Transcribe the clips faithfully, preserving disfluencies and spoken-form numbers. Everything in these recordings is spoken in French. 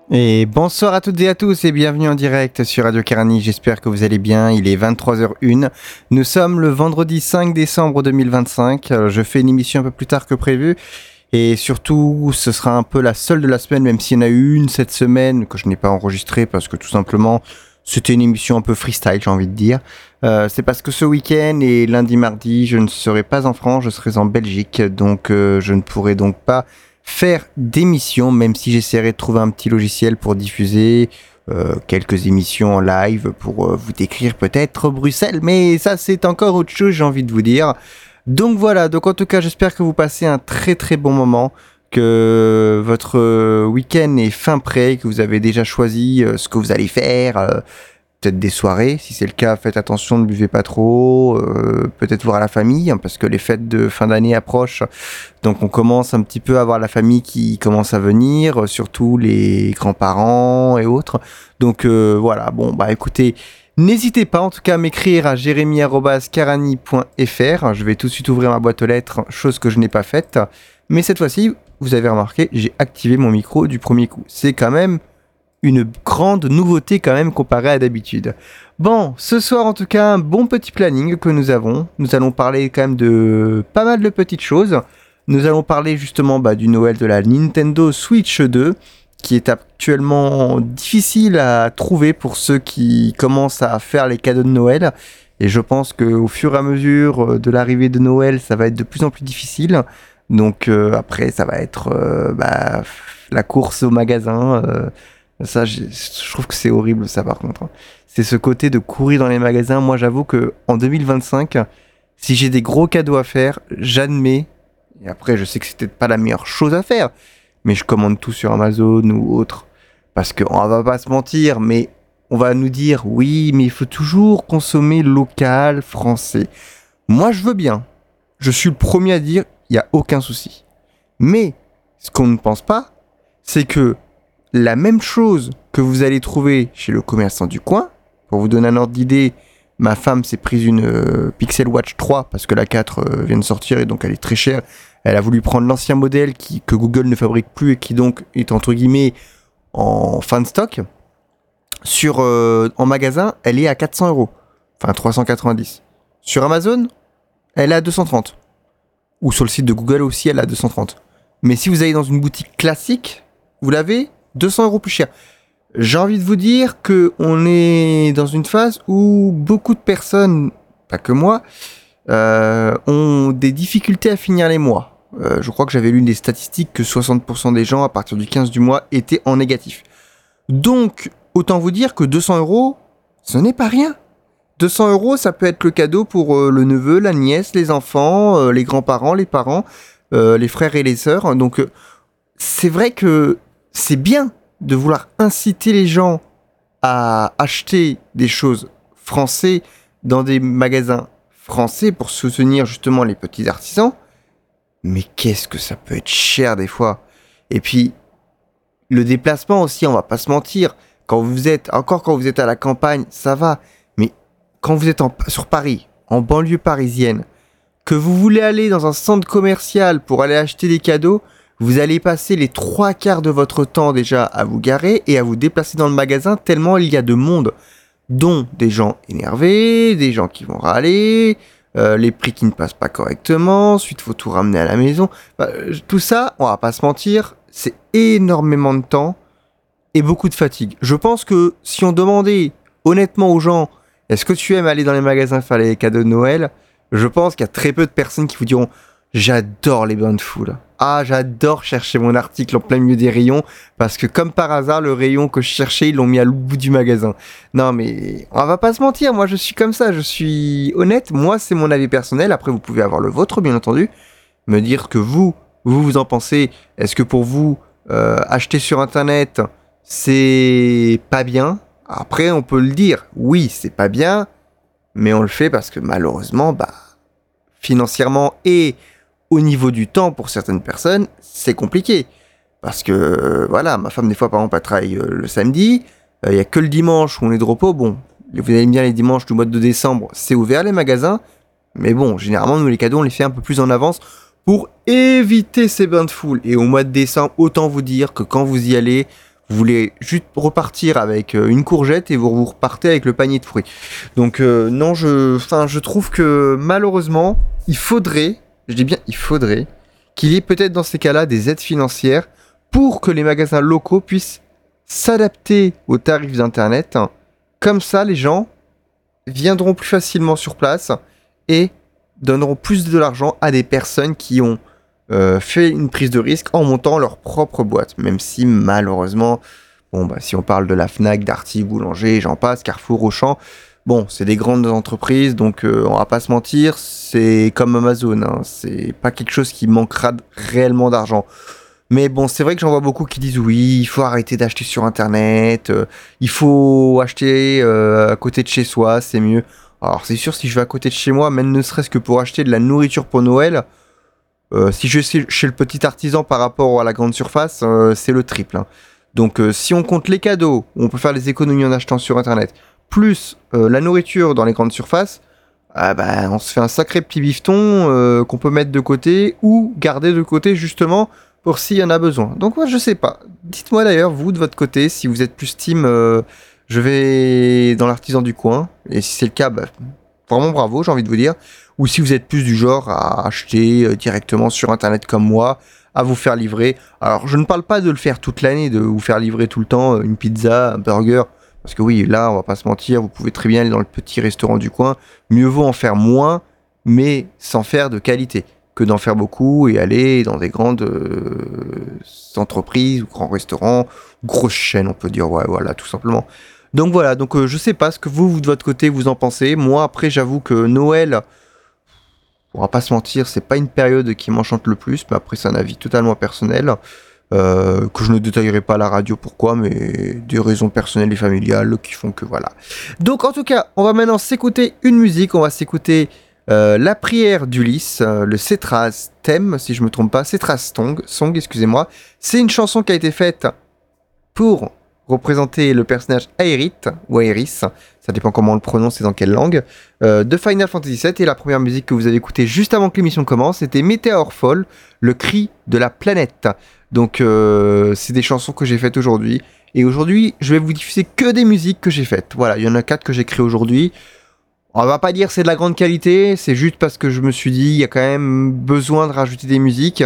Et bonsoir à toutes et à tous et bienvenue en direct sur Radio Karani, j'espère que vous allez bien, il est vingt-trois heures une, nous sommes le vendredi cinq décembre deux mille vingt-cinq, euh, je fais une émission un peu plus tard que prévu et surtout ce sera un peu la seule de la semaine, même s'il y en a eu une cette semaine que je n'ai pas enregistrée parce que tout simplement c'était une émission un peu freestyle, j'ai envie de dire. Euh, c'est parce que ce week-end et lundi mardi je ne serai pas en France, je serai en Belgique, donc euh, je ne pourrai donc pas faire d'émissions, même si j'essaierai de trouver un petit logiciel pour diffuser euh, quelques émissions en live pour euh, vous décrire peut-être Bruxelles, mais ça c'est encore autre chose, j'ai envie de vous dire. Donc voilà, donc en tout cas j'espère que vous passez un très très bon moment, que votre euh, week-end est fin prêt, que vous avez déjà choisi euh, ce que vous allez faire, euh, peut-être des soirées, si c'est le cas faites attention, ne buvez pas trop, euh, peut-être voir la famille, hein, parce que les fêtes de fin d'année approchent, donc on commence un petit peu à voir la famille qui commence à venir, euh, surtout les grands-parents et autres, donc euh, voilà, bon bah écoutez, n'hésitez pas en tout cas à m'écrire à jérémy arobase karani point f r, je vais tout de suite ouvrir ma boîte aux lettres, chose que je n'ai pas faite, mais cette fois-ci, vous avez remarqué, j'ai activé mon micro du premier coup, c'est quand même une grande nouveauté quand même comparée à d'habitude. Bon, ce soir en tout cas, un bon petit planning que nous avons. Nous allons parler quand même de pas mal de petites choses. Nous allons parler justement bah, du Noël de la Nintendo Switch deux, qui est actuellement difficile à trouver pour ceux qui commencent à faire les cadeaux de Noël. Et je pense qu'au fur et à mesure de l'arrivée de Noël, ça va être de plus en plus difficile. Donc euh, après, ça va être euh, bah, la course au magasin. Euh, Ça, je trouve que c'est horrible, ça, par contre. C'est ce côté de courir dans les magasins. Moi, j'avoue que en deux mille vingt-cinq, si j'ai des gros cadeaux à faire, j'admets. Et après, je sais que c'est peut-être pas la meilleure chose à faire, mais je commande tout sur Amazon ou autre. Parce qu'on va pas se mentir, mais on va nous dire, oui, mais il faut toujours consommer local, français. Moi, je veux bien. Je suis le premier à dire, il n'y a aucun souci. Mais, ce qu'on ne pense pas, c'est que la même chose que vous allez trouver chez le commerçant du coin. Pour vous donner un ordre d'idée, ma femme s'est prise une euh, Pixel Watch trois parce que la quatre euh, vient de sortir et donc elle est très chère. Elle a voulu prendre l'ancien modèle qui, que Google ne fabrique plus et qui donc est entre guillemets en fin de stock. Sur, euh, en magasin, elle est à quatre cents euros. Enfin trois cent quatre-vingt-dix. Sur Amazon, elle est à deux cent trente. Ou sur le site de Google aussi, elle est à deux cent trente. Mais si vous allez dans une boutique classique, vous l'avez deux cents euros plus cher. J'ai envie de vous dire qu'on est dans une phase où beaucoup de personnes, pas que moi, euh, ont des difficultés à finir les mois. Euh, je crois que j'avais lu des statistiques que soixante pour cent des gens, à partir du quinze du mois, étaient en négatif. Donc, autant vous dire que deux cents euros, ce n'est pas rien. deux cents euros, ça peut être le cadeau pour euh, le neveu, la nièce, les enfants, euh, les grands-parents, les parents, euh, les frères et les sœurs. Donc, euh, c'est vrai que c'est bien de vouloir inciter les gens à acheter des choses françaises dans des magasins français pour soutenir justement les petits artisans. Mais qu'est-ce que ça peut être cher des fois. Et puis, le déplacement aussi, on va pas se mentir. Quand vous êtes, encore quand vous êtes à la campagne, ça va. Mais quand vous êtes en, sur Paris, en banlieue parisienne, que vous voulez aller dans un centre commercial pour aller acheter des cadeaux, vous allez passer les trois quarts de votre temps déjà à vous garer et à vous déplacer dans le magasin tellement il y a de monde, dont des gens énervés, des gens qui vont râler, euh, les prix qui ne passent pas correctement, ensuite il faut tout ramener à la maison. Bah, tout ça, on va pas se mentir, c'est énormément de temps et beaucoup de fatigue. Je pense que si on demandait honnêtement aux gens, est-ce que tu aimes aller dans les magasins faire les cadeaux de Noël ? Je pense qu'il y a très peu de personnes qui vous diront « J'adore les bains de foule ». Ah, j'adore chercher mon article en plein milieu des rayons, parce que comme par hasard, le rayon que je cherchais, ils l'ont mis à l'autre bout du magasin. Non, mais on va pas se mentir, moi je suis comme ça, je suis honnête, moi c'est mon avis personnel, après vous pouvez avoir le vôtre, bien entendu, me dire que vous, vous vous en pensez, est-ce que pour vous, euh, acheter sur internet, c'est pas bien ? Après, on peut le dire, oui, c'est pas bien, mais on le fait parce que malheureusement, bah, financièrement et au niveau du temps, pour certaines personnes, c'est compliqué. Parce que, euh, voilà, ma femme, des fois, par exemple, elle travaille euh, le samedi. Il euh, n'y a que le dimanche où on est de repos. Bon, vous allez me dire, les dimanches du mois de décembre, c'est ouvert, les magasins. Mais bon, généralement, nous, les cadeaux, on les fait un peu plus en avance pour éviter ces bains de foule. Et au mois de décembre, autant vous dire que quand vous y allez, Vous voulez juste repartir avec euh, une courgette et vous, vous repartez avec le panier de fruits. Donc euh, non, je, enfin, je trouve que malheureusement, il faudrait, je dis bien il faudrait, qu'il y ait peut-être dans ces cas-là des aides financières pour que les magasins locaux puissent s'adapter aux tarifs d'Internet. Comme ça, les gens viendront plus facilement sur place et donneront plus de l'argent à des personnes qui ont euh, fait une prise de risque en montant leur propre boîte. Même si malheureusement, bon bah si on parle de la Fnac, Darty, Boulanger, j'en passe, Carrefour, Auchan, bon c'est des grandes entreprises, donc euh, on va pas se mentir, c'est comme Amazon, hein, c'est pas quelque chose qui manquera d- réellement d'argent. Mais bon, c'est vrai que j'en vois beaucoup qui disent oui, il faut arrêter d'acheter sur Internet, euh, il faut acheter euh, à côté de chez soi, c'est mieux. Alors c'est sûr, si je vais à côté de chez moi, même ne serait-ce que pour acheter de la nourriture pour Noël, euh, si je suis chez le petit artisan par rapport à la grande surface, euh, c'est le triple, hein. Donc euh, si on compte les cadeaux, on peut faire les économies en achetant sur Internet, plus euh, la nourriture dans les grandes surfaces, ah bah, on se fait un sacré petit bifton euh, qu'on peut mettre de côté ou garder de côté justement pour s'il y en a besoin. Donc moi je sais pas. Dites-moi d'ailleurs vous de votre côté si vous êtes plus team euh, je vais dans l'artisan du coin et si c'est le cas bah, vraiment bravo j'ai envie de vous dire, ou si vous êtes plus du genre à acheter euh, directement sur internet comme moi, à vous faire livrer. Alors je ne parle pas de le faire toute l'année, de vous faire livrer tout le temps euh, une pizza, un burger, parce que oui là on va pas se mentir, vous pouvez très bien aller dans le petit restaurant du coin, mieux vaut en faire moins mais sans faire de qualité que d'en faire beaucoup et aller dans des grandes euh, entreprises ou grands restaurants, grosses chaînes on peut dire, ouais voilà tout simplement. Donc voilà, donc euh, je sais pas ce que vous, vous de votre côté vous en pensez. Moi après j'avoue que Noël, on va pas se mentir, c'est pas une période qui m'enchante le plus, mais après c'est un avis totalement personnel, euh, que je ne détaillerai pas à la radio pourquoi, mais des raisons personnelles et familiales qui font que voilà. Donc en tout cas, on va maintenant s'écouter une musique, on va s'écouter euh, La prière d'Ulysse, euh, le Cétras thème, si je me trompe pas, Cétras song, song excusez-moi. C'est une chanson qui a été faite pour représenter le personnage Aerith, ou Aeris, ça dépend comment on le prononce et dans quelle langue, euh, de Final Fantasy sept. Et la première musique que vous avez écoutée juste avant que l'émission commence, c'était Meteor Fall, le cri de la planète. Donc euh, c'est des chansons que j'ai faites aujourd'hui. Et aujourd'hui, je vais vous diffuser que des musiques que j'ai faites. Voilà, il y en a quatre que j'ai créées aujourd'hui. On va pas dire que c'est de la grande qualité, c'est juste parce que je me suis dit, il y a quand même besoin de rajouter des musiques.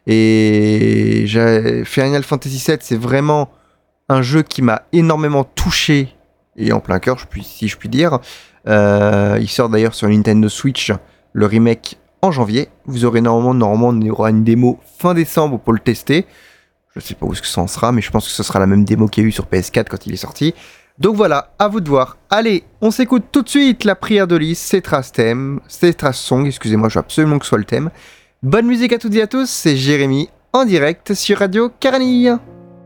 Et j'ai... Final Fantasy sept, c'est vraiment un jeu qui m'a énormément touché et en plein cœur, je puis, si je puis dire. Euh, il sort d'ailleurs sur Nintendo Switch, le remake en janvier. Vous aurez normalement, normalement, il y aura une démo fin décembre pour le tester. Je sais pas où est-ce que ça en sera, mais je pense que ce sera la même démo qu'il y a eu sur P S quatre quand il est sorti. Donc voilà, à vous de voir. Allez, on s'écoute tout de suite la prière d'Ulysse, Cétras thème, Cétras song, excusez-moi, je veux absolument que ce soit le thème. Bonne musique à toutes et à tous, c'est Jérémy en direct sur Radio Caranille.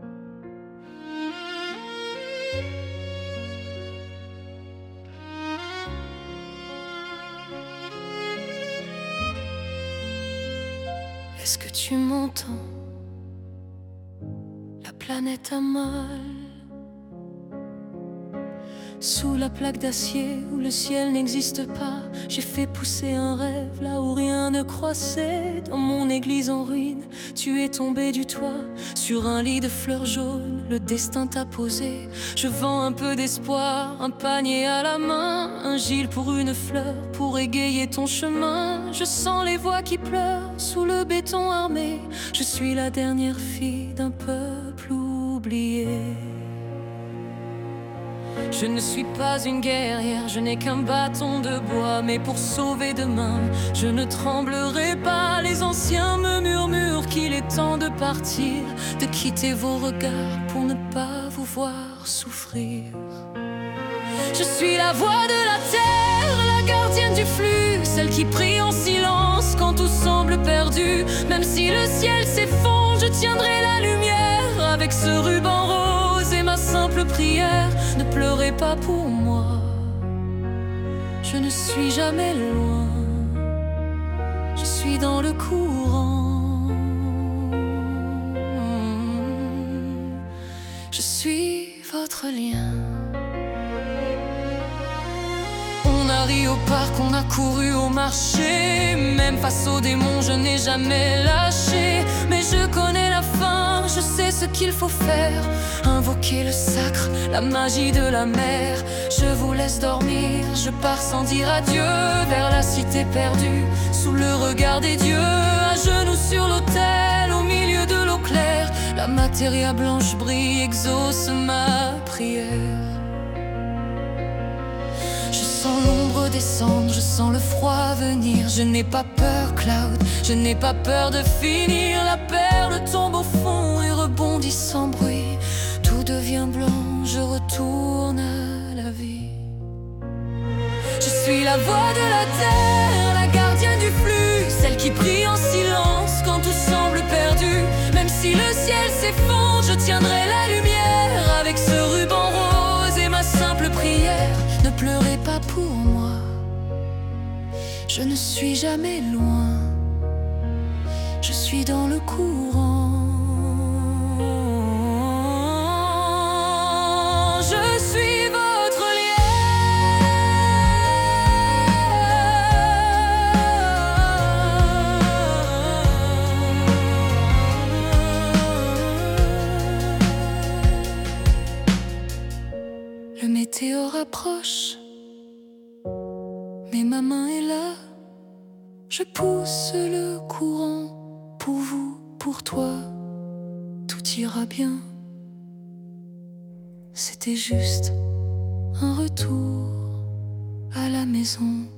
Est-ce que tu m'entends? La planète a mal. Sous la plaque d'acier où le ciel n'existe pas, j'ai fait pousser un rêve là où rien ne croissait. Dans mon église en ruine, tu es tombé du toit. Sur un lit de fleurs jaunes, le destin t'a posé. Je vends un peu d'espoir, un panier à la main, un gil pour une fleur, pour égayer ton chemin. Je sens les voix qui pleurent sous le béton armé. Je suis la dernière fille d'un peuple oublié. Je ne suis pas une guerrière, je n'ai qu'un bâton de bois. Mais pour sauver demain, je ne tremblerai pas. Les anciens me murmurent qu'il est temps de partir, de quitter vos regards pour ne pas vous voir souffrir. Je suis la voix de la terre, la gardienne du flux, celle qui prie en silence quand tout semble perdu. Même si le ciel s'effondre, je tiendrai la lumière avec ce ruban rose et ma simple prière. Ne pleurez pas pour moi, je ne suis jamais loin, je suis dans le courant. Je suis votre lien. On a ri au parc, on a couru au marché. Même face aux démons, je n'ai jamais lâché. Mais je connais la fin, je sais ce qu'il faut faire. Invoquer le sacre, la magie de la mer. Je vous laisse dormir, je pars sans dire adieu. Vers la cité perdue, sous le regard des dieux. À genoux sur l'autel, au milieu de l'eau claire. La matéria blanche brille, exauce ma prière. Je sens l'ombre descendre, je sens le froid venir. Je n'ai pas peur, Cloud, je n'ai pas peur de finir. La perle tombe au fond et rebondit sans bruit. Tout devient blanc, je retourne à la vie. Je suis la voix de la terre, la gardienne du flux, celle qui prie en silence quand tout semble perdu. Même si le ciel s'effondre, je tiendrai la lumière avec ce ruban rose et ma simple prière. Ne pleurez pas pour moi, je ne suis jamais loin, je suis dans le courant. Je suis votre lien. Le météore approche, mais ma main est là. Je pousse le courant pour vous, pour toi. Tout ira bien. C'était juste un retour à la maison.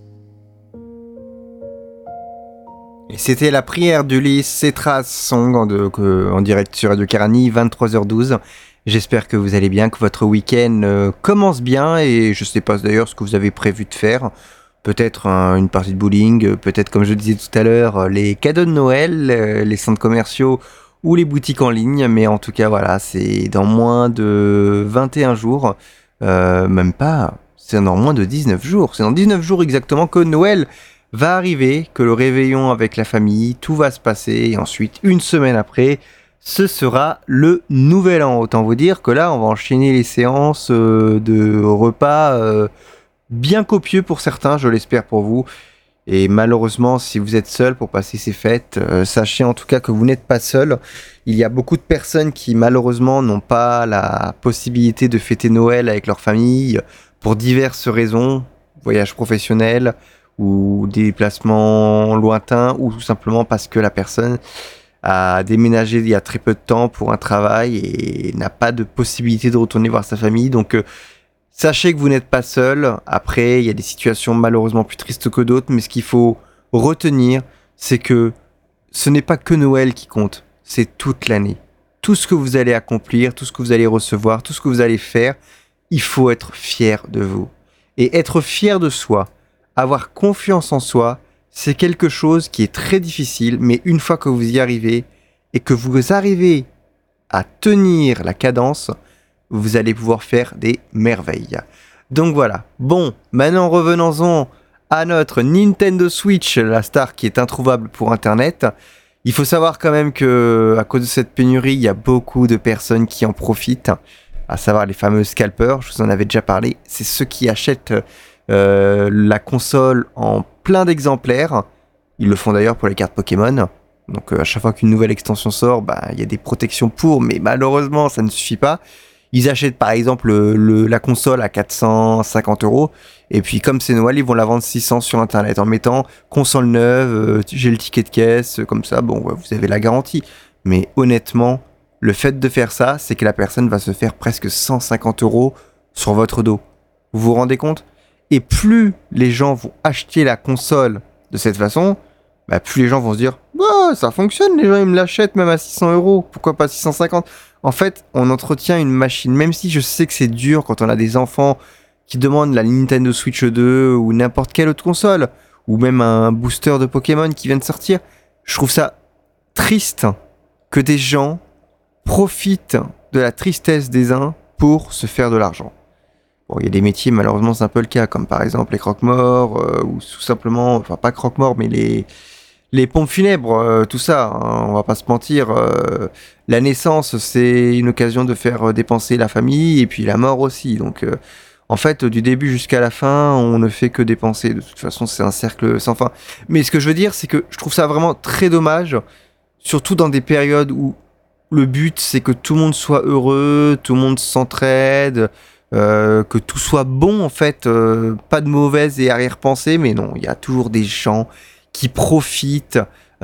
Et c'était la prière d'Ulysse, Cetras Song en, de, que, en direct sur Radio Kérani, vingt-trois heures douze. J'espère que vous allez bien, que votre week-end euh, commence bien, et je sais pas d'ailleurs ce que vous avez prévu de faire. Peut-être un, une partie de bowling, peut-être comme je disais tout à l'heure, les cadeaux de Noël, euh, les centres commerciaux ou les boutiques en ligne. Mais en tout cas voilà, c'est dans moins de vingt et un jours, euh, même pas, c'est dans moins de dix-neuf jours. C'est dans dix-neuf jours exactement que Noël va arriver, que le réveillon avec la famille, tout va se passer, et ensuite une semaine après, ce sera le nouvel an. Autant vous dire que là on va enchaîner les séances euh, de repas euh, bien copieux pour certains, je l'espère pour vous. Et malheureusement, si vous êtes seul pour passer ces fêtes, euh, sachez en tout cas que vous n'êtes pas seul. Il y a beaucoup de personnes qui malheureusement n'ont pas la possibilité de fêter Noël avec leur famille pour diverses raisons, voyages professionnels ou des déplacements lointains, ou tout simplement parce que la personne a déménagé il y a très peu de temps pour un travail et n'a pas de possibilité de retourner voir sa famille. Donc euh, sachez que vous n'êtes pas seul. Après, il y a des situations malheureusement plus tristes que d'autres, mais ce qu'il faut retenir, c'est que ce n'est pas que Noël qui compte, c'est toute l'année. Tout ce que vous allez accomplir, tout ce que vous allez recevoir, tout ce que vous allez faire, il faut être fier de vous. Et être fier de soi, avoir confiance en soi, c'est quelque chose qui est très difficile, mais une fois que vous y arrivez, et que vous arrivez à tenir la cadence, vous allez pouvoir faire des merveilles. Donc voilà. Bon, maintenant revenons-en à notre Nintendo Switch, la star qui est introuvable pour Internet. Il faut savoir quand même que à cause de cette pénurie, il y a beaucoup de personnes qui en profitent, à savoir les fameux scalpers, je vous en avais déjà parlé. C'est ceux qui achètent euh, la console en plein d'exemplaires. Ils le font d'ailleurs pour les cartes Pokémon. Donc euh, à chaque fois qu'une nouvelle extension sort, bah, il y a des protections pour, mais malheureusement ça ne suffit pas. Ils achètent par exemple le, le, la console à quatre cent cinquante euros, et puis comme c'est Noël, ils vont la vendre six cents sur internet en mettant console neuve, euh, j'ai le ticket de caisse, comme ça, bon, ouais, vous avez la garantie. Mais honnêtement, le fait de faire ça, c'est que la personne va se faire presque cent cinquante euros sur votre dos. Vous vous rendez compte ? Et plus les gens vont acheter la console de cette façon, bah, plus les gens vont se dire bah, ça fonctionne, les gens ils me l'achètent même à six cents euros, pourquoi pas six cent cinquante ? En fait, on entretient une machine, même si je sais que c'est dur quand on a des enfants qui demandent la Nintendo Switch deux ou n'importe quelle autre console, ou même un booster de Pokémon qui vient de sortir. Je trouve ça triste que des gens profitent de la tristesse des uns pour se faire de l'argent. Bon, il y a des métiers, malheureusement, c'est un peu le cas, comme par exemple les croque-morts, euh, ou tout simplement, enfin pas croque-morts, mais les... Les pompes funèbres, euh, tout ça, hein, on va pas se mentir, euh, la naissance c'est une occasion de faire dépenser la famille, et puis la mort aussi, donc euh, en fait du début jusqu'à la fin on ne fait que dépenser, de toute façon c'est un cercle sans fin. Mais ce que je veux dire c'est que je trouve ça vraiment très dommage, surtout dans des périodes où le but c'est que tout le monde soit heureux, tout le monde s'entraide, euh, que tout soit bon en fait, euh, pas de mauvaises et arrière-pensées, mais non, il y a toujours des gens qui profitent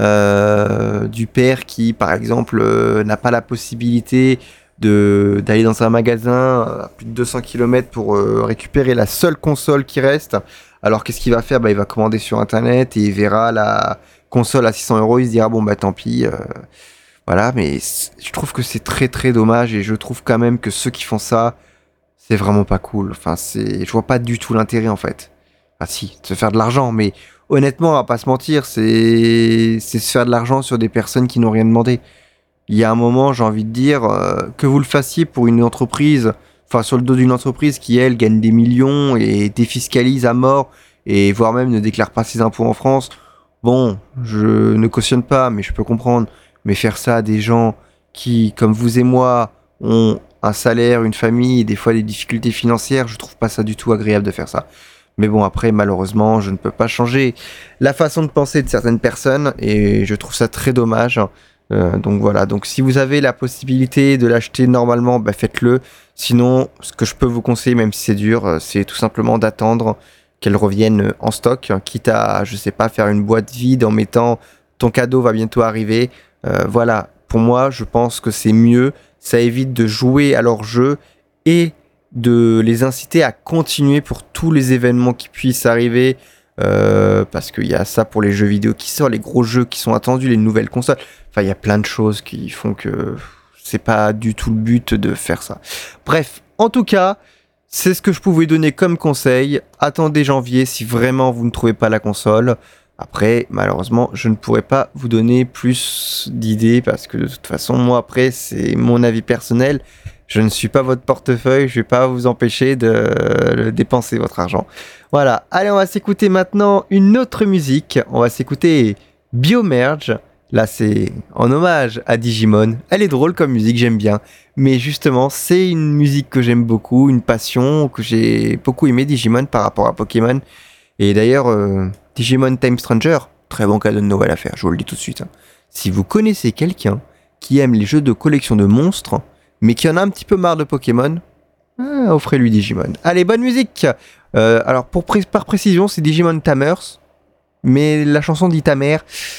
euh, du père qui, par exemple, euh, n'a pas la possibilité de, d'aller dans un magasin à plus de deux cents kilomètres pour euh, récupérer la seule console qui reste. Alors qu'est-ce qu'il va faire? Bah, il va commander sur internet et il verra la console à six cents euros, il se dira bon bah tant pis. Euh, voilà, mais je trouve que c'est très très dommage et je trouve quand même que ceux qui font ça, c'est vraiment pas cool. Enfin, c'est, je vois pas du tout l'intérêt en fait. Enfin si, de se faire de l'argent, mais honnêtement, on va pas se mentir, c'est, c'est se faire de l'argent sur des personnes qui n'ont rien demandé. Il y a un moment, j'ai envie de dire, euh, que vous le fassiez pour une entreprise, enfin sur le dos d'une entreprise qui, elle, gagne des millions et défiscalise à mort, et voire même ne déclare pas ses impôts en France, bon, je ne cautionne pas, mais je peux comprendre. Mais faire ça à des gens qui, comme vous et moi, ont un salaire, une famille, et des fois des difficultés financières, je trouve pas ça du tout agréable de faire ça. Mais bon, après, malheureusement, je ne peux pas changer la façon de penser de certaines personnes, et je trouve ça très dommage. Euh, donc voilà, donc si vous avez la possibilité de l'acheter normalement, bah faites-le. Sinon, ce que je peux vous conseiller, même si c'est dur, c'est tout simplement d'attendre qu'elle revienne en stock, quitte à, je sais pas, faire une boîte vide en mettant ton cadeau va bientôt arriver. Euh, voilà, pour moi, je pense que c'est mieux. Ça évite de jouer à leur jeu et de les inciter à continuer pour tous les événements qui puissent arriver. Euh, parce qu'il y a ça pour les jeux vidéo qui sortent, les gros jeux qui sont attendus, les nouvelles consoles. Enfin, il y a plein de choses qui font que c'est pas du tout le but de faire ça. Bref, en tout cas, c'est ce que je pouvais donner comme conseil. Attendez janvier si vraiment vous ne trouvez pas la console. Après, malheureusement, je ne pourrais pas vous donner plus d'idées parce que de toute façon, moi, après, c'est mon avis personnel. Je ne suis pas votre portefeuille, je ne vais pas vous empêcher de dépenser votre argent. Voilà, allez, on va s'écouter maintenant une autre musique. On va s'écouter Biomerge. Là, c'est en hommage à Digimon. Elle est drôle comme musique, j'aime bien. Mais justement, c'est une musique que j'aime beaucoup, une passion, que j'ai beaucoup aimé Digimon par rapport à Pokémon. Et d'ailleurs, euh, Digimon Time Stranger, très bon cadeau de Noël à faire, je vous le dis tout de suite. Hein. Si vous connaissez quelqu'un qui aime les jeux de collection de monstres, mais qui en a un petit peu marre de Pokémon, ah, offrez-lui Digimon. Allez, bonne musique. euh, Alors, pour pré- par précision, c'est Digimon Tamers, mais la chanson dit Tamer,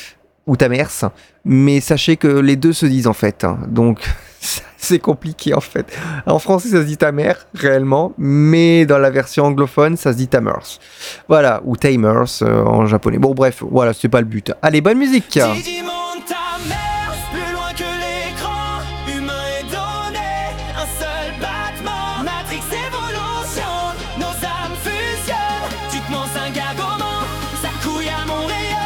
ou Tamers, mais sachez que les deux se disent en fait, hein, donc c'est compliqué en fait. En français ça se dit Tamer réellement, mais dans la version anglophone ça se dit Tamers. Voilà, ou Tamers euh, en japonais. Bon bref, voilà, c'est pas le but. Allez, bonne musique. Digimon Tamers, plus loin que l'écran, humain est donné, un seul battement, Matrix Evolution, nos âmes fusionnent, tu te mens un gargouillement, ça couille à mon rayon.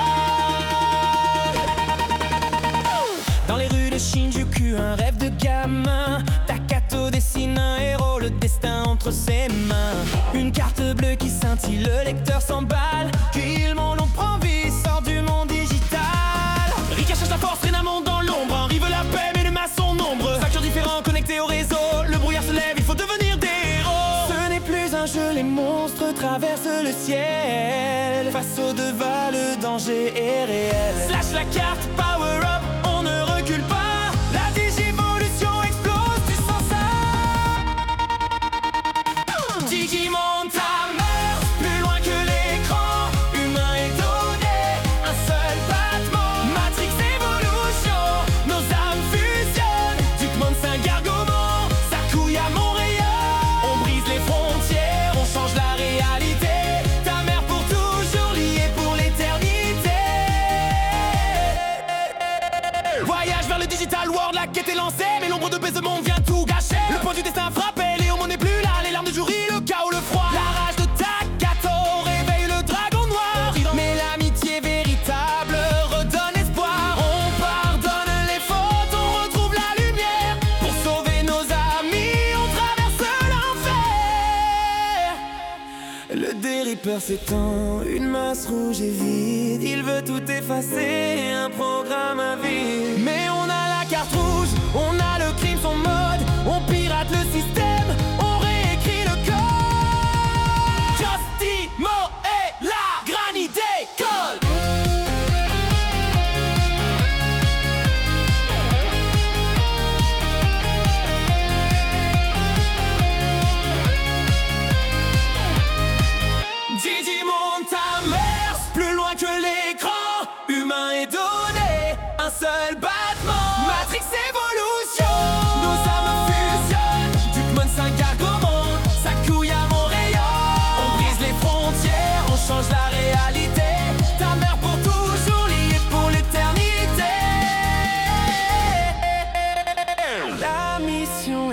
Dans les rues de Shinjuku, un rêve de gamin, Takato dessine un héros, le destin entre ses mains. Une carte bleue qui scintille, le lecteur s'emballe, puis le monde on prend vie, sort du monde digital. Rika cherche la force, Renamon dans l'ombre, Henri veut la paix mais les masses sont nombreux. Facteurs différents connectés au réseau, le brouillard se lève, il faut devenir des héros. Ce n'est plus un jeu, les monstres traversent le ciel. Face au devant, le danger est réel. Slash la carte, power up, on ne recule pas. La digivolution explose, tu sens ça. Digimon Tamers, plus loin que l'écran, humain est donné, un seul battement, Matrix Evolution, nos âmes fusionnent, du monde c'est un gargouillement, ça couille à mon rayon. On brise les frontières, on change la réalité, ta mère pour toujours liée pour l'éternité. Voyage vers le digital world, la quête est lancée, mais l'ombre de Bézemont vient tout gâcher. Le point du destin frappé, Léon n'est plus là, les larmes de Juri, le chaos, le froid. La rage de Takato réveille le dragon noir, mais l'amitié véritable redonne espoir. On pardonne les fautes, on retrouve la lumière. Pour sauver nos amis, on traverse l'enfer. Le déripeur s'étend, une masse rouge et vide. Il veut tout effacer, un programme à vie. Mais on a la carte rouge, on a le crime, son mode. On pirate le système, on réécrit le code. Justimo et la granité colle.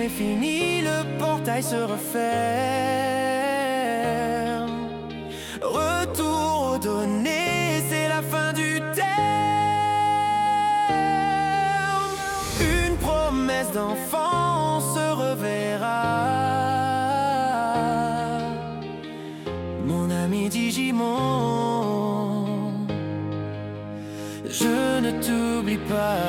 est fini, le portail se referme. Retour aux données, c'est la fin du terme. Une promesse d'enfant se reverra. Mon ami Digimon, je ne t'oublie pas.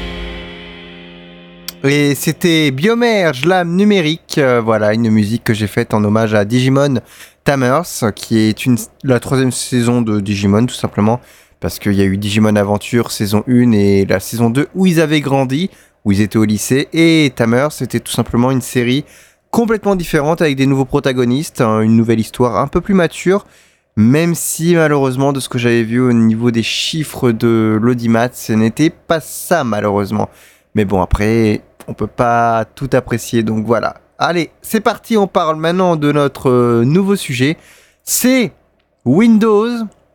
Et c'était Biomerge, l'âme numérique, euh, voilà, une musique que j'ai faite en hommage à Digimon Tamers, qui est une, la troisième saison de Digimon, tout simplement, parce qu'il y a eu Digimon Aventure saison un et la saison deux où ils avaient grandi, où ils étaient au lycée, et Tamers, c'était tout simplement une série complètement différente avec des nouveaux protagonistes, hein, une nouvelle histoire un peu plus mature, même si malheureusement, de ce que j'avais vu au niveau des chiffres de l'audimat, ce n'était pas ça malheureusement. Mais bon, après, on peut pas tout apprécier, donc voilà. Allez, c'est parti, on parle maintenant de notre euh, nouveau sujet. C'est Windows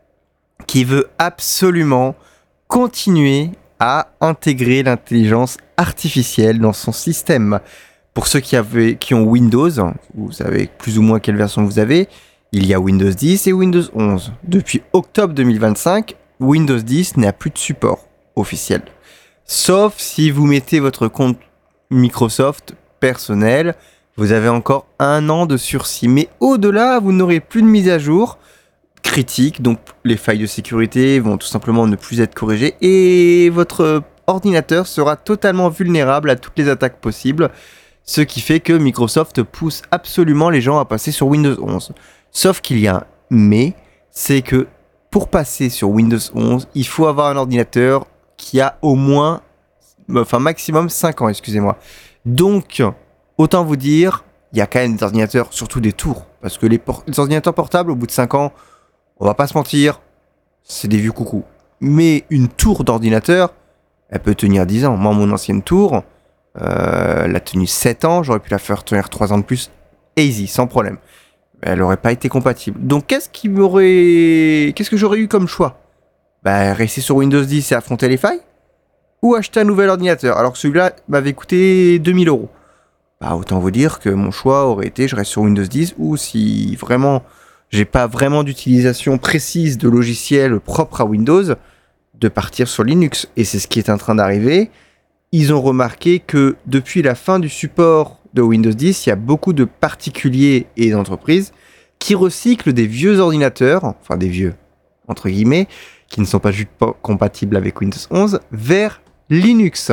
qui veut absolument continuer à intégrer l'intelligence artificielle dans son système. Pour ceux qui, avaient, qui ont Windows, vous savez plus ou moins quelle version vous avez, il y a Windows dix et Windows onze. Depuis octobre deux mille vingt-cinq, Windows dix n'a plus de support officiel. Sauf si vous mettez votre compte Microsoft personnel, vous avez encore un an de sursis. Mais au-delà, vous n'aurez plus de mise à jour critique, donc les failles de sécurité vont tout simplement ne plus être corrigées et votre ordinateur sera totalement vulnérable à toutes les attaques possibles, ce qui fait que Microsoft pousse absolument les gens à passer sur Windows onze. Sauf qu'il y a un mais, c'est que pour passer sur Windows onze, il faut avoir un ordinateur qui a au moins, enfin maximum cinq ans, excusez-moi. Donc, autant vous dire, il y a quand même des ordinateurs, surtout des tours, parce que les, por- les ordinateurs portables, au bout de cinq ans, on va pas se mentir, c'est des vieux coucous. Mais une tour d'ordinateur, elle peut tenir dix ans. Moi, mon ancienne tour, euh, elle a tenu sept ans, j'aurais pu la faire tenir trois ans de plus, easy, sans problème. Elle aurait pas été compatible. Donc, qu'est-ce qui m'aurait... Qu'est-ce que j'aurais eu comme choix ? Bah, rester sur Windows dix et affronter les failles, ou acheter un nouvel ordinateur, alors que celui-là m'avait coûté deux mille euros. Bah, autant vous dire que mon choix aurait été, je reste sur Windows dix, ou si vraiment, j'ai pas vraiment d'utilisation précise de logiciels propres à Windows, de partir sur Linux. Et c'est ce qui est en train d'arriver. Ils ont remarqué que depuis la fin du support de Windows dix, il y a beaucoup de particuliers et d'entreprises qui recyclent des vieux ordinateurs, enfin des vieux, entre guillemets, qui ne sont pas juste pas compatibles avec Windows onze, vers Linux.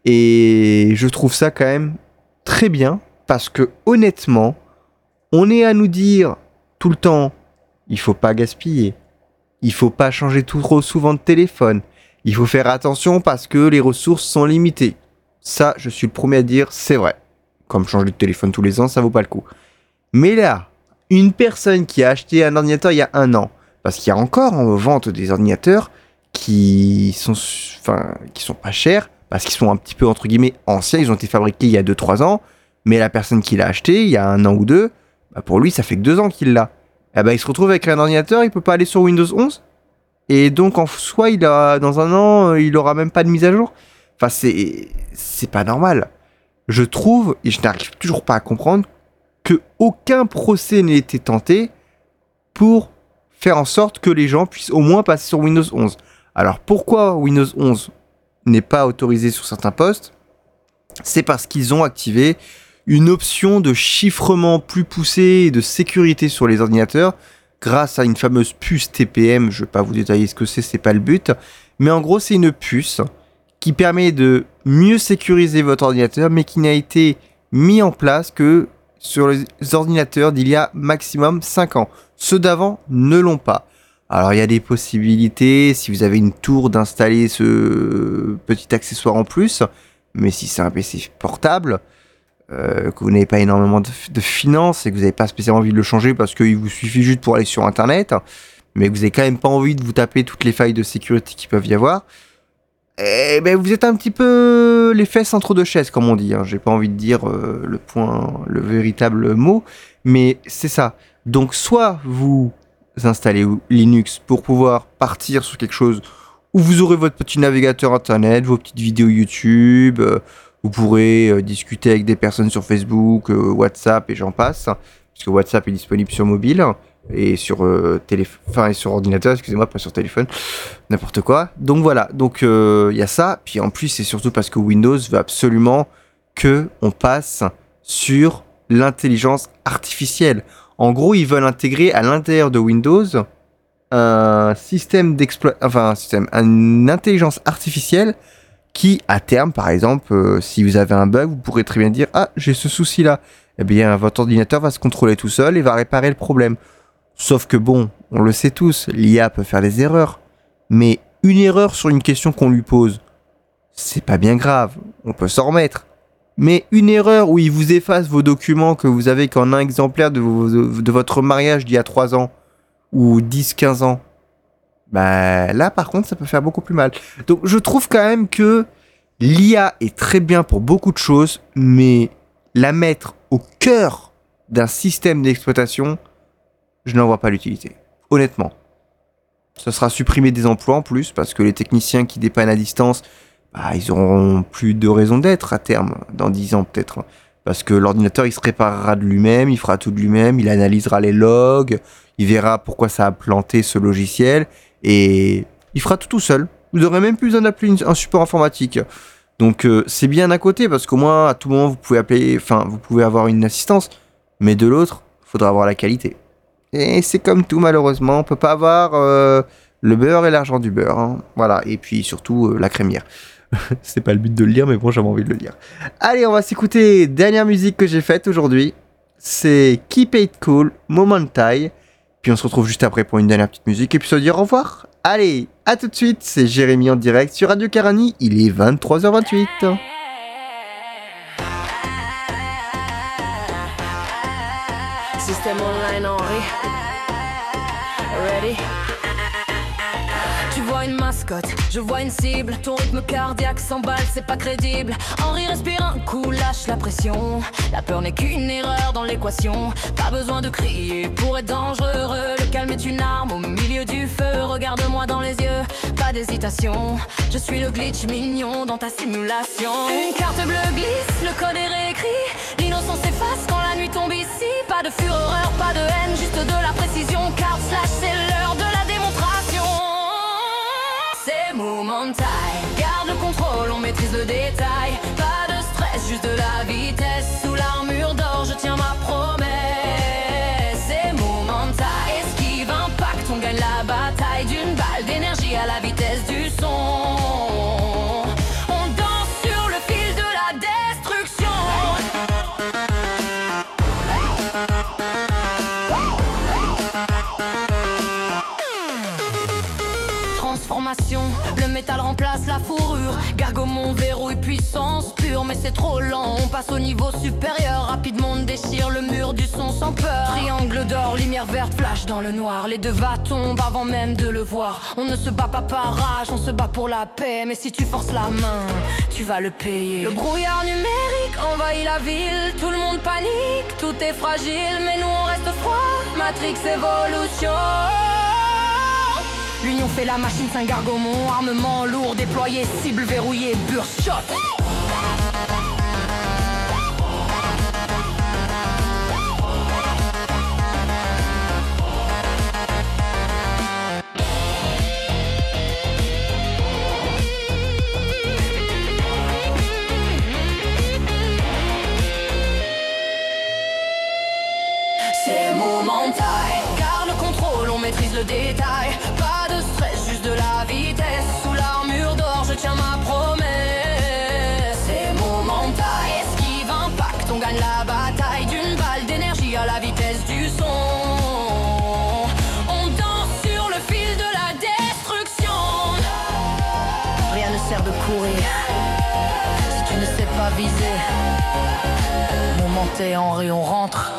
Et je trouve ça quand même très bien, parce que honnêtement, on est à nous dire tout le temps, il faut pas gaspiller, il faut pas changer tout trop souvent de téléphone, il faut faire attention parce que les ressources sont limitées. Ça, je suis le premier à dire, c'est vrai. Comme changer de téléphone tous les ans, ça vaut pas le coup. Mais là, une personne qui a acheté un ordinateur il y a un an, parce qu'il y a encore en vente des ordinateurs qui sont, enfin, qui sont pas chers, parce qu'ils sont un petit peu, entre guillemets, anciens, ils ont été fabriqués il y a deux trois ans, mais la personne qui l'a acheté il y a un an ou deux, bah pour lui, ça fait que deux ans qu'il l'a. Et bah, il se retrouve avec un ordinateur, il peut pas aller sur Windows onze, et donc en soi, il a, dans un an, il aura même pas de mise à jour. Enfin, c'est, c'est pas normal. Je trouve, et je n'arrive toujours pas à comprendre, que aucun procès n'a été tenté pour faire en sorte que les gens puissent au moins passer sur Windows onze. Alors pourquoi Windows onze n'est pas autorisé sur certains postes ? C'est parce qu'ils ont activé une option de chiffrement plus poussée et de sécurité sur les ordinateurs grâce à une fameuse puce T P M. Je ne vais pas vous détailler ce que c'est, c'est pas le but. Mais en gros, c'est une puce qui permet de mieux sécuriser votre ordinateur, mais qui n'a été mis en place que sur les ordinateurs d'il y a maximum cinq ans. Ceux d'avant ne l'ont pas. Alors il y a des possibilités, si vous avez une tour, d'installer ce petit accessoire en plus, mais si c'est un P C portable, euh, que vous n'avez pas énormément de, de finances et que vous n'avez pas spécialement envie de le changer parce qu'il vous suffit juste pour aller sur internet, mais que vous n'avez quand même pas envie de vous taper toutes les failles de sécurité qui peuvent y avoir, eh ben vous êtes un petit peu les fesses entre deux chaises, comme on dit. Hein. J'ai pas envie de dire euh, le point, le véritable mot, mais c'est ça. Donc soit vous installez Linux pour pouvoir partir sur quelque chose où vous aurez votre petit navigateur internet, vos petites vidéos YouTube, euh, Vous pourrez euh, discuter avec des personnes sur Facebook, euh, WhatsApp et j'en passe, puisque WhatsApp est disponible sur mobile et sur euh, téléphone, enfin et sur ordinateur, excusez-moi, pas sur téléphone, n'importe quoi. Donc voilà, donc il euh, y a ça. Puis en plus, c'est surtout parce que Windows veut absolument que on passe sur l'intelligence artificielle. En gros, ils veulent intégrer à l'intérieur de Windows un système d'exploitation, enfin un système, une intelligence artificielle qui, à terme, par exemple, euh, si vous avez un bug, vous pourrez très bien dire « Ah, j'ai ce souci-là ». Eh bien, votre ordinateur va se contrôler tout seul et va réparer le problème. Sauf que bon, on le sait tous, l'I A peut faire des erreurs. Mais une erreur sur une question qu'on lui pose, c'est pas bien grave, on peut s'en remettre. Mais une erreur où il vous efface vos documents que vous avez qu'en un exemplaire de, vos, de votre mariage d'il y a trois ans, ou dix quinze ans, bah là par contre ça peut faire beaucoup plus mal. Donc je trouve quand même que l'I A est très bien pour beaucoup de choses, mais la mettre au cœur d'un système d'exploitation, je n'en vois pas l'utilité. Honnêtement. Ça sera supprimer des emplois en plus, parce que les techniciens qui dépannent à distance, bah, ils auront plus de raison d'être à terme, dans dix ans peut-être. Parce que l'ordinateur il se réparera de lui-même, il fera tout de lui-même, il analysera les logs, il verra pourquoi ça a planté ce logiciel, et il fera tout tout seul. Vous n'aurez même plus besoin d'appeler un support informatique. Donc euh, c'est bien d'un côté, parce qu'au moins à tout moment vous pouvez appeler, enfin vous pouvez avoir une assistance, mais de l'autre, il faudra avoir la qualité. Et c'est comme tout malheureusement, on peut pas avoir euh, le beurre et l'argent du beurre. Hein. Voilà, et puis surtout euh, la crémière. C'est pas le but de le lire, mais bon, j'avais envie de le lire. Allez, on va s'écouter. Dernière musique que j'ai faite aujourd'hui, c'est Keep It Cool, Momentai. Puis on se retrouve juste après pour une dernière petite musique et puis se dire au revoir. Allez, à tout de suite, c'est Jérémy en direct sur Radio Karani, il est vingt-trois heures vingt-huit. Système online Henri. Ready? Tu vois une mascotte, je vois une cible. Ton rythme cardiaque s'emballe, c'est pas crédible. Henri respire un coup, lâche la pression. La peur n'est qu'une erreur dans l'équation. Pas besoin de crier pour être dangereux. Le calme est une arme au milieu du feu. Regarde-moi dans les yeux, pas d'hésitation. Je suis le glitch mignon dans ta simulation. Une carte bleue glisse, le code est réécrit. L'innocence s'efface quand la nuit tombe ici. Pas de fureur, pas de haine, juste de la précision. Carte slash, c'est l'heure de la démonstration. C'est Momentai, garde le contrôle, on maîtrise le détail. Pas de stress, juste de la vitesse. Sous l'armure d'or, je tiens ma promesse. C'est Momentai, esquive, impact, on gagne la bataille. D'une balle d'énergie à la vitesse du son. On danse sur le fil de la destruction. Transformation, le métal remplace la fourrure. Gargomon verrouille puissance pure, mais c'est trop lent. On passe au niveau supérieur, rapidement on déchire le mur du son sans peur. Triangle d'or, lumière verte, flash dans le noir. Les deux va tombent avant même de le voir. On ne se bat pas par rage, on se bat pour la paix. Mais si tu forces la main, tu vas le payer. Le brouillard numérique envahit la ville. Tout le monde panique, tout est fragile. Mais nous on reste froid, Matrix Evolution. L'union fait la machine, c'est un gargomon. Armement lourd déployé, cible verrouillée, burst shot. C'est Momentai, garde le contrôle, on maîtrise le détail. Pas de stress, juste de la vitesse. Sous l'armure d'or, je tiens ma promesse. C'est Momentai, esquive, impact, on gagne la bataille. D'une balle d'énergie à la vitesse du son. On danse sur le fil de la destruction. Rien ne sert de courir si tu ne sais pas viser. Momentai, Henri, on rentre.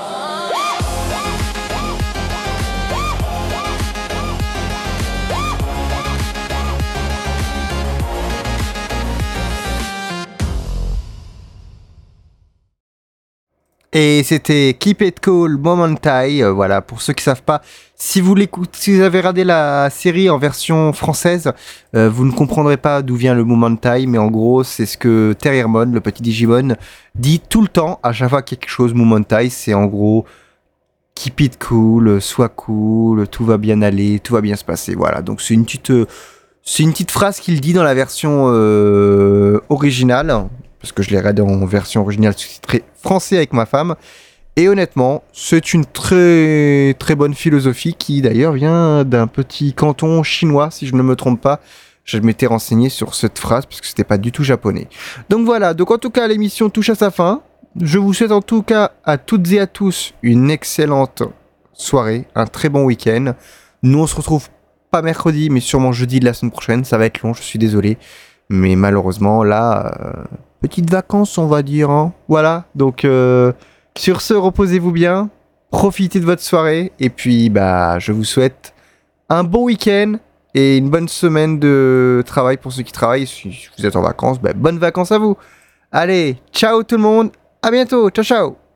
Et c'était Keep It Cool, Momentai. Euh, voilà, pour ceux qui savent pas, si vous l'écoutez, si vous avez regardé la série en version française, euh, vous ne comprendrez pas d'où vient le Momentai, mais en gros, c'est ce que Terriermon, le petit Digimon, dit tout le temps à chaque fois qu'il y a quelque chose. Momentai, c'est en gros Keep It Cool, sois cool, tout va bien aller, tout va bien se passer. Voilà, donc c'est une petite, euh, c'est une petite phrase qu'il dit dans la version euh, originale. Parce que je l'ai regardé en version originale sous-titrée français avec ma femme. Et honnêtement, c'est une très très bonne philosophie qui d'ailleurs vient d'un petit canton chinois, si je ne me trompe pas. Je m'étais renseigné sur cette phrase parce que c'était pas du tout japonais. Donc voilà, donc en tout cas l'émission touche à sa fin. Je vous souhaite en tout cas à toutes et à tous une excellente soirée, un très bon week-end. Nous on se retrouve pas mercredi, mais sûrement jeudi de la semaine prochaine. Ça va être long, je suis désolé. Mais malheureusement, là... Euh... Petites vacances, on va dire. Hein. Voilà, donc euh, sur ce, reposez-vous bien, profitez de votre soirée, et puis bah, je vous souhaite un bon week-end et une bonne semaine de travail pour ceux qui travaillent. Si vous êtes en vacances, bah, bonnes vacances à vous. Allez, ciao tout le monde, à bientôt, ciao ciao.